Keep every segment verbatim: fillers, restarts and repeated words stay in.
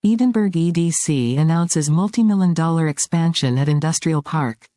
Edinburgh E D C announces multi-million dollar expansion at Industrial Park.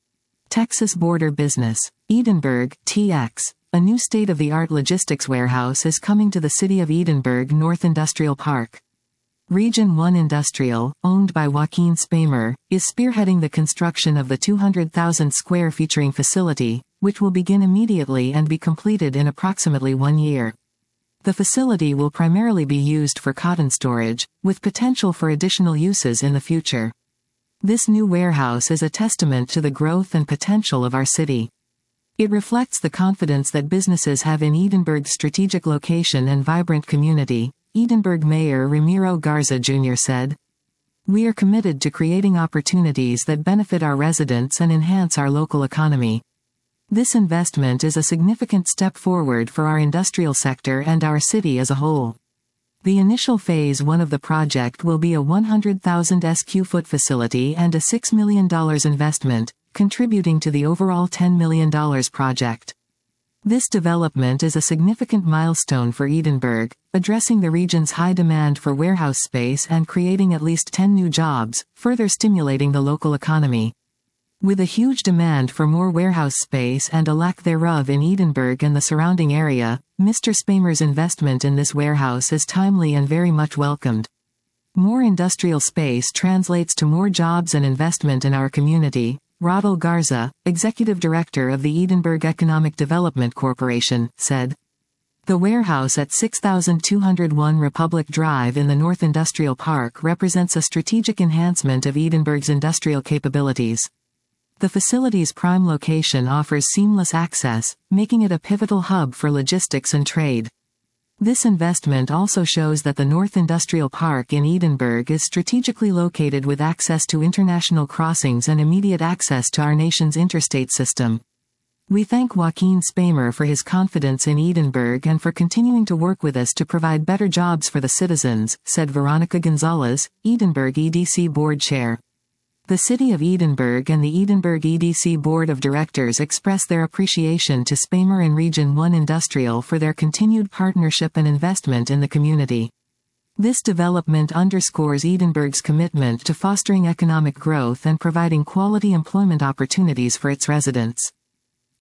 Texas Border Business. Edinburgh, T X. A new state-of-the-art logistics warehouse is coming to the city of Edinburgh North Industrial Park. Region one Industrial, owned by Joaquin Spamer, is spearheading the construction of the two hundred thousand square featuring facility, which will begin immediately and be completed in approximately one year. The facility will primarily be used for cotton storage, with potential for additional uses in the future. This new warehouse is a testament to the growth and potential of our city. It reflects the confidence that businesses have in Edinburgh's strategic location and vibrant community, Edinburgh Mayor Ramiro Garza Junior said. We are committed to creating opportunities that benefit our residents and enhance our local economy. This investment is a significant step forward for our industrial sector and our city as a whole. The initial phase one of the project will be a one hundred thousand square foot facility and a six million dollars investment, contributing to the overall ten million dollars project. This development is a significant milestone for Edinburgh, addressing the region's high demand for warehouse space and creating at least ten new jobs, further stimulating the local economy. With a huge demand for more warehouse space and a lack thereof in Edinburgh and the surrounding area, Mister Spamer's investment in this warehouse is timely and very much welcomed. More industrial space translates to more jobs and investment in our community, Rodel Garza, Executive Director of the Edinburgh Economic Development Corporation, said. The warehouse at six thousand two hundred one Republic Drive in the North Industrial Park represents a strategic enhancement of Edinburgh's industrial capabilities. The facility's prime location offers seamless access, making it a pivotal hub for logistics and trade. This investment also shows that the North Industrial Park in Edinburgh is strategically located with access to international crossings and immediate access to our nation's interstate system. We thank Joaquin Spamer for his confidence in Edinburgh and for continuing to work with us to provide better jobs for the citizens, said Veronica Gonzalez, Edinburgh E D C Board Chair. The City of Edinburgh and the Edinburgh E D C Board of Directors express their appreciation to Spamer and Region one Industrial for their continued partnership and investment in the community. This development underscores Edinburgh's commitment to fostering economic growth and providing quality employment opportunities for its residents.